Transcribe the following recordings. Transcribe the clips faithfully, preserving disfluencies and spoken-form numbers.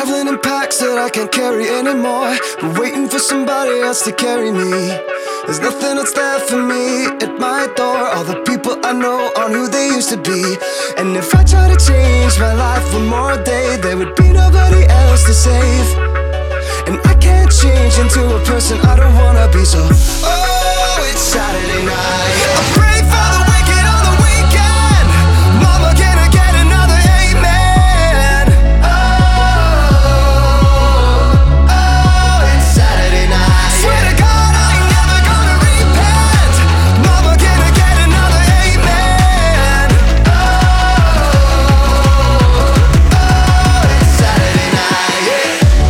Traveling in packs that I can't carry anymore, waiting for somebody else to carry me. There's nothing that's there for me at my door. All the people I know aren't who they used to be. And if I try to change my life one more day, there would be nobody else to save. And I can't change into a person I don't wanna be. So, oh, it's Saturday night. I pray for the wicked on the weekend. Mama, can I get another amen? Oh, oh, it's Saturday night. Swear to God I ain't never gonna repent. Mama, can I get another amen? Oh, oh, it's Saturday night. Yeah.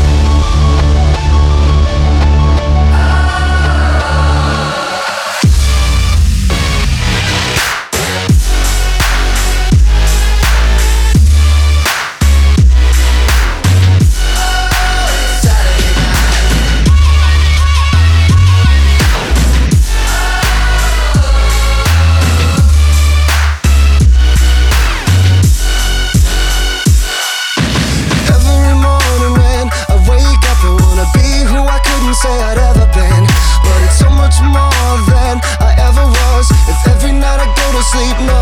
Say I'd ever been, but it's so much more than I ever was. If every night I go to sleep